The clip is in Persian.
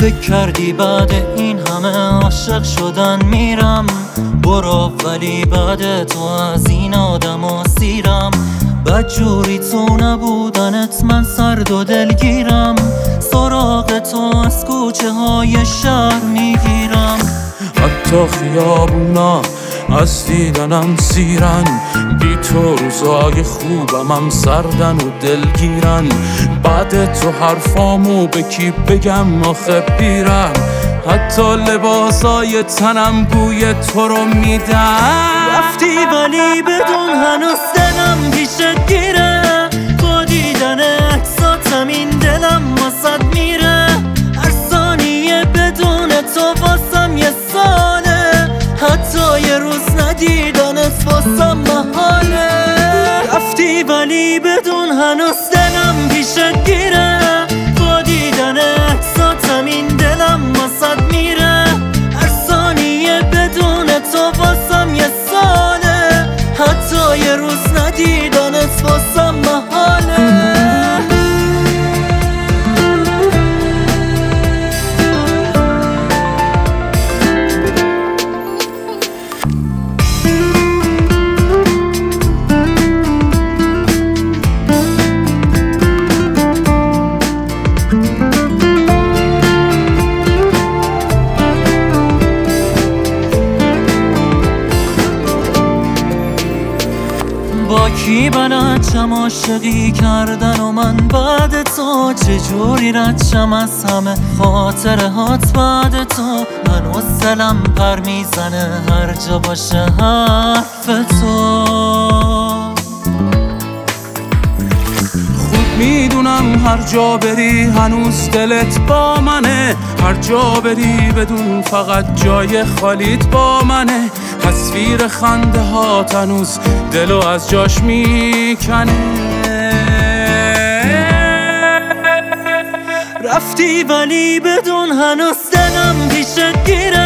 فکر کردی بعد این همه عاشق شدن میرم؟ برو ولی بعد تو از این آدم سیرم. بدجوری تو نبودنت من سرد و دلگیرم. سراغ تو از کوچه های شهر میگیرم. حتی خیابونا از دیدنم سیرن، بی تو روزای خوبم هم سردن و دلگیرن. بعد تو حرفامو به کی بگم آخه بیرم؟ حتی لباسای تنم بوی تو رو میدن. رفتی ولی بدون هنوز دلم پیشت گیره. با دیدن عکساتم این دلم واسد میره. هر ثانیه بدون تو واسم یه ساله. حتی یه روز ندیدنت واسم محاله. رفتی ولی بدون هنوز دلم پیشت گیره. با دیدن عکساتم این دلم واسد میره. هر ثانیه بدون تو واسم یه ساله. حتی یه روز ندیدنت واسم محاله. با کی بلدشم عاشقی کردن و من بعد تو؟ چجوری ردشم از همه خاطرهات بعد تو؟ هنوز دلم پر میزنه هر جا باشه حرف تو. خوب میدونم هر جا بری هنوز دلت با منه. هر جا بری بدون فقط جای خالیت با منه. تصویر خنده ها هنوز دلو از جاش میکنه. رفتی ولی بدون هنوز دلم پیشت گیره.